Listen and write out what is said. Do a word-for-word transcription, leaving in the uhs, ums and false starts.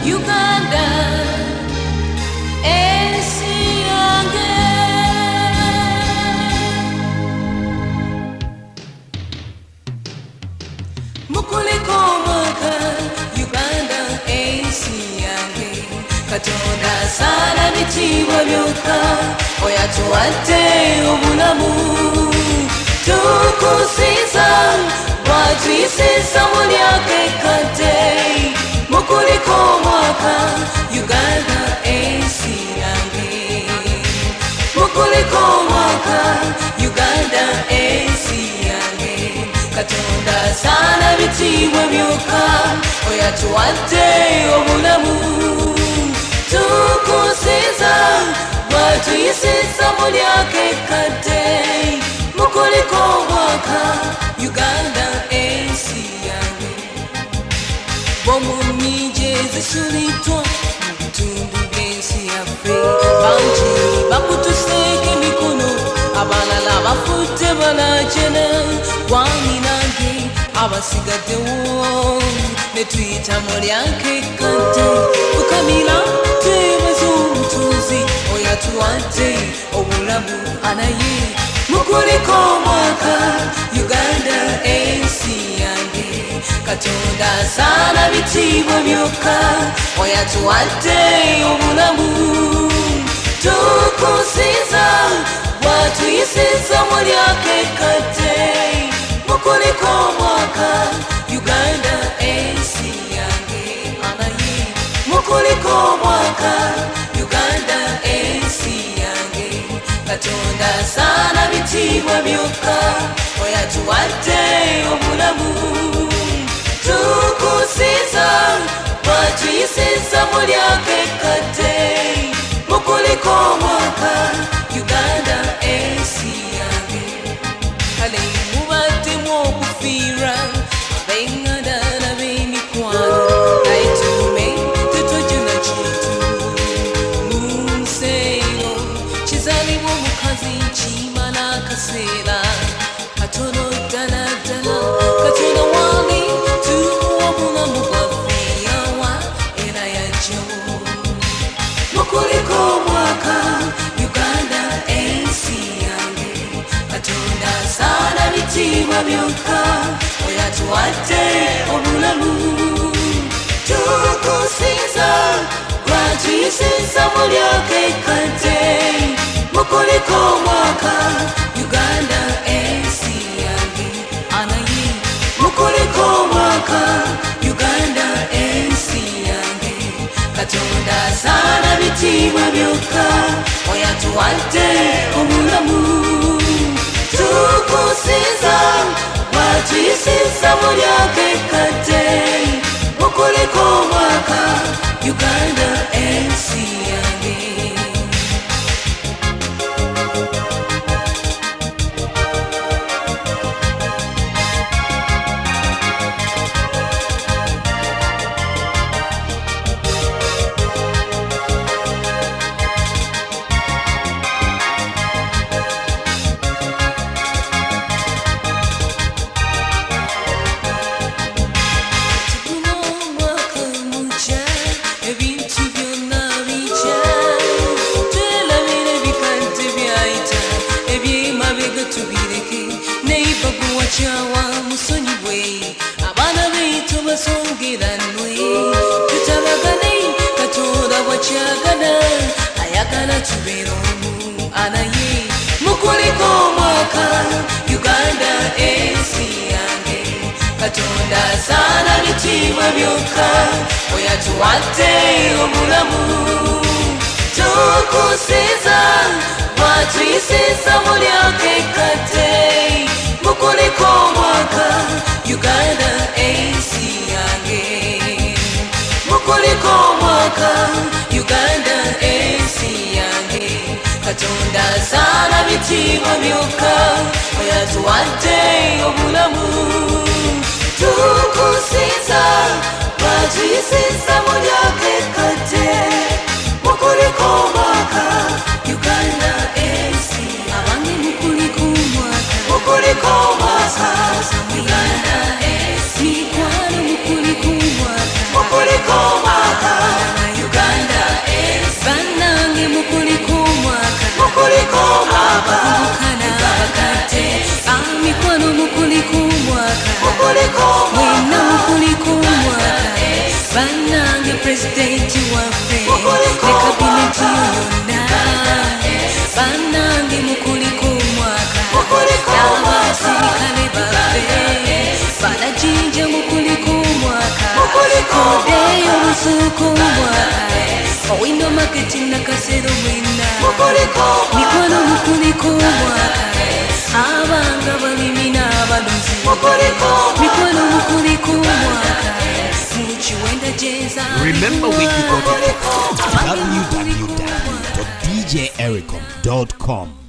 Uganda ensi yange. Mukuliko mwaka Uganda ensi yange. Katonda sana bitibwa byokka oyatuwadde obulamu. Tukusinza bwatuyisisa mu lyaka ekkadde. Mukuliko mwaka Uganda ensi yange. Mukuliko mwaka Uganda ensi yange. Katonda sana bitibwa byokka oyatuwadde obulamu. Tukusinza bwatuyisisa mu lyaka ekkadde. Mukuliko mwaka Uganda ensi yange. Bomunyingi ezisuliddwa mu bitundu by'ensi yaffe. Bangi bakutuseeko emikono, abalala bafudde balajana. Wani nange abasigaddewo ne tuyita mu lyaka ekkadde. Kukamira twebazza omutuuzi oyatuwadde obulamu anaye. Mukuliko mwaka Uganda ensi yange. Katonda sana bitibwa byokka oyatuwadde obulamu. Tukusinza bwatuyisisa mu lyaka ekkadde. Mukuliko mwaka Uganda ensi yange anaye. Mukuliko mwaka Uganda ensi yange. Katonda sana bitibwa byokka oyatuwadde obulamu. Tukusinza bwatuyisisa mu lyaka ekkadde. Mukuliko mwaka Uganda ensi yange. Kale mubaddemu okufiira ab'eŋŋanda n'ab'emikwano, naye tume tetojjula kintu. Mu nsi eno kizaalibwa omukazi kimala akaseera katono ddala ddala. Katonda wali tuwa obulamu bwaffe yawa era yajjawo. Mukuliko mwaka Uganda ensi yange. Katonda sana bitibwa byokka oyatuwadde obulamu. Tukusinza bwatuyisisa mu lyaka ekkadde. Mukuliko mwaka Uganda ensi yange anaye. Mukuliko mwaka Uganda ensi yange. Katonda sana bitibwa byokka oyatuwadde obulamu. Tukusinza bwatuyisisa mu lyaka ekkadde. Mukuliko mwaka Uganda ensi yange. Chawa musonyiwe abaana baitu basongeranwe. Tutabagane Katonda bwakyagala ayagala tubeere omu anaye. Mukuliko mwaka Uganda ensi yange. Katonda sana bitibwa byokka oyatuwadde obulamu. Tukusinza bwatuyisisa mu lyaka ekkadde. Mukuliko mwaka Uganda ensi yange. Mukuliko mwaka Uganda ensi yange. Katonda sana bitibwa byokka oyatuwadde obulamu. Tukusinza bwatuyisisa mu lyaka ekkadde. Mukuliko mwaka Uganda ensi abange. Mukuliko mwaka. Mukuliko mwaka Uganda ensi. Mukuliko mwaka. Mukuliko mwaka banange presidenti waffe ne kabineti yonna banange mukuliko omwaka n'abasirikale baffe banajinja mukuliko omwaka odeyo olusuuko omwaka owino maketi nakasero mwena mikwano mukuliko omwaka abanga balimi n'abalozi mikwano mukuliko omwaka mukiwenda gyenza Remember where you got it from w w w dot d j ericom dot com.